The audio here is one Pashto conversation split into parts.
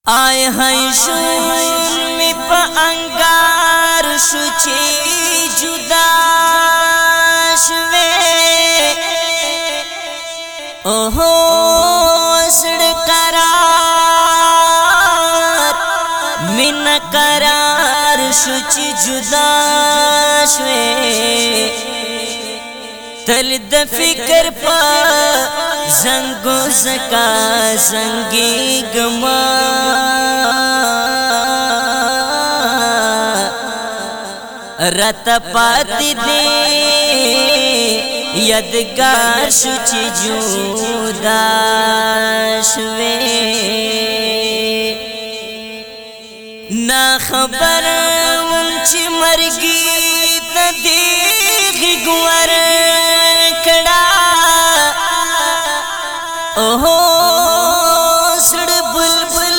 آئے ہیں شون میں پا انگار شچی جدا شوے اوہو سڑ قرار من قرار شچی جدا شوے تل د فکر پا زنگو زکا زنگی گما رت پاتی دے یدگار شچی جودا شوے نا خبر منچ مرگی تدیغی گور کڑا اوہو سڑ بلبل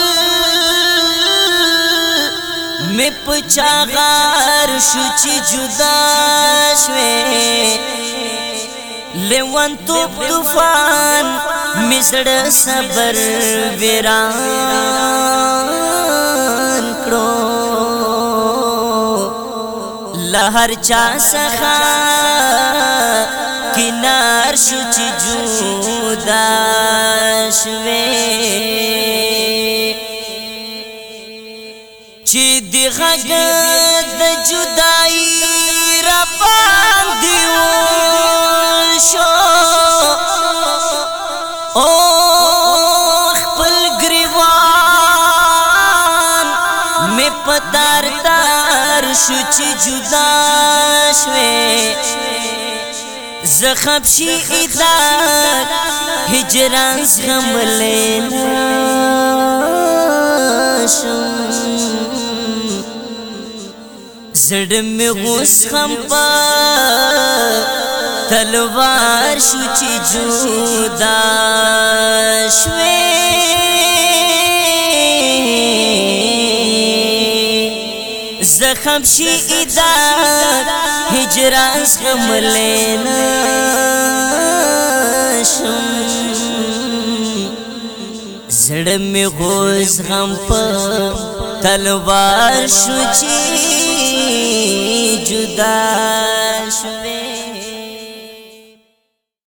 میں پچاغار شچی جدا شوے لیوان توپ طوفان مزڑ صبر ویران کرو لہر چا سخا کنار شچی جودا شوے چی دی غگ د جدائی را باندیو شو اوخ پل گریوان میں پتار تار شچی جدا شوے زخب شی ادار ہجران زغم لینا زڑ میں غسخم پا تلوار شچی جودا شوے زخم شی ادار ہجران زغم لینا زڑ میں غوز غم پا تلوار شچی جدا شو